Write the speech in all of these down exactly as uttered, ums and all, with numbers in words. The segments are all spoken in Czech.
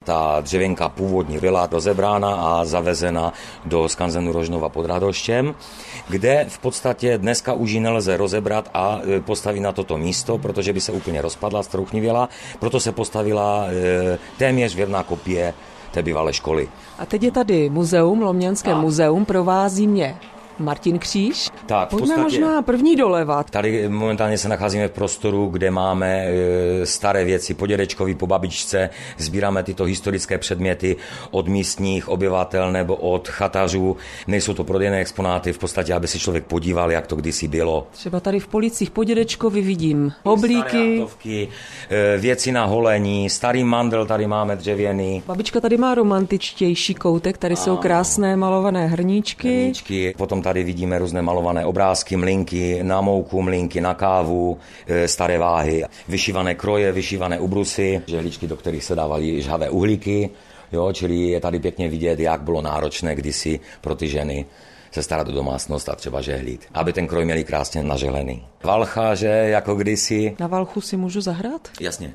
ta dřevěnka původní byla rozebrána a zavezena do skanzenu Rožnova pod Radoštěm, kde v podstatě dneska už ji nelze rozebrat a postavit na toto místo, protože by se úplně rozpadla, strouchnivěla, proto se postavila téměř věrná kopie té bývalé školy. A teď je tady muzeum, Lomňanské a. muzeum, provází mě Martin Kříž. Tak, v Pojďme podstatě, možná první doleva. Tady momentálně se nacházíme v prostoru, kde máme e, staré věci po dědečkovi, po babičce. Sbíráme tyto historické předměty od místních obyvatel nebo od chatařů. Nejsou to prodejné exponáty, v podstatě, aby se člověk podíval, jak to kdysi bylo. Třeba tady v policích po dědečkovi vidím oblíky. Staré e, věci na holení, starý mandel tady máme dřevěný. Babička tady má romantičtější koutek, tady jsou krásné malované hrníčky. Hrníčky, potom tady vidíme různé malované obrázky, mlynky na mouku, mlynky na kávu, e, staré váhy, vyšívané kroje, vyšívané ubrusy, žehličky, do kterých se dávaly žhavé uhlíky, jo, čili je tady pěkně vidět, jak bylo náročné kdysi pro ty ženy se starat o domácnost a třeba žehlit, aby ten kroj měli krásně nažehlený. Valcháře, jako kdysi. Na valchu si můžu zahrát? Jasně.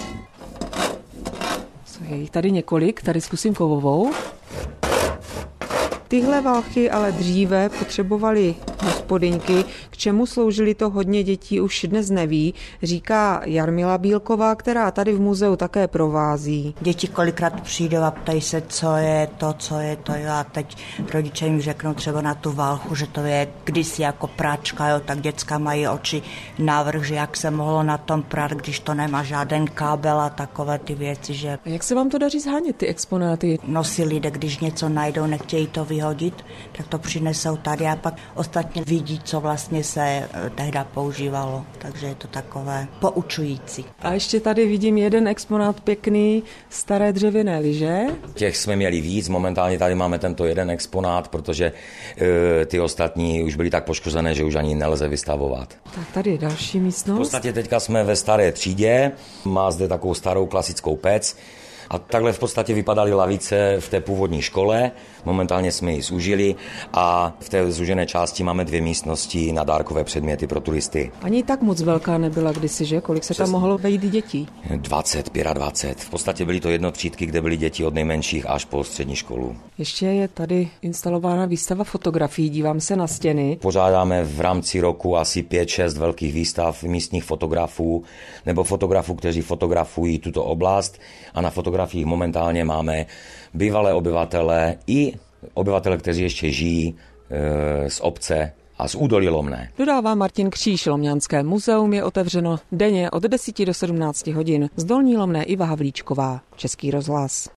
Je jich tady několik, tady zkusím kovovou. Tyhle valchy ale dříve potřebovaly hospodyňky, k čemu sloužily, to hodně dětí už dnes neví, říká Jarmila Bílková, která tady v muzeu také provází. Děti kolikrát přijdou a ptají se, co je to, co je to, jo, a teď rodiče jim řeknou třeba na tu valchu, že to je kdysi jako práčka, jo, tak děcka mají oči návrh, že jak se mohlo na tom prát, když to nemá žádný kábel a takové ty věci, že... A jak se vám to daří shánět, ty exponáty? Nosí lidé, když něco najdou, nechtějí to vyhodit, tak to přinesou tady a pak ostatně vidí, co vlastně se tehdy používalo. Takže je to takové poučující. A ještě tady vidím jeden exponát pěkný, staré dřevěné lyže. Těch jsme měli víc, momentálně tady máme tento jeden exponát, protože e, ty ostatní už byly tak poškozené, že už ani nelze vystavovat. Tak tady je další místnost. V podstatě teďka jsme ve staré třídě, má zde takovou starou klasickou pec. A takhle v podstatě vypadaly lavice v té původní škole, momentálně jsme ji zúžili a v té zúžené části máme dvě místnosti na dárkové předměty pro turisty. Ani tak moc velká nebyla kdysi, že? Kolik se tam mohlo vejít dětí? dvacet, dvacet pět. V podstatě byly to jednotřídky, kde byly děti od nejmenších až po střední školu. Ještě je tady instalována výstava fotografií, dívám se na stěny. Pořádáme v rámci roku asi pět šest velkých výstav místních fotografů nebo fotografů, kteří fotografují tuto oblast a na fotografiích momentálně máme bývalé obyvatele i obyvatele, kteří ještě žijí e, z obce a z údolí Lomné. Dodává Martin Kříž. Lomňanské muzeum je otevřeno denně od deseti do sedmnácti hodin. Z Dolní Lomné Iva Havlíčková, Český rozhlas.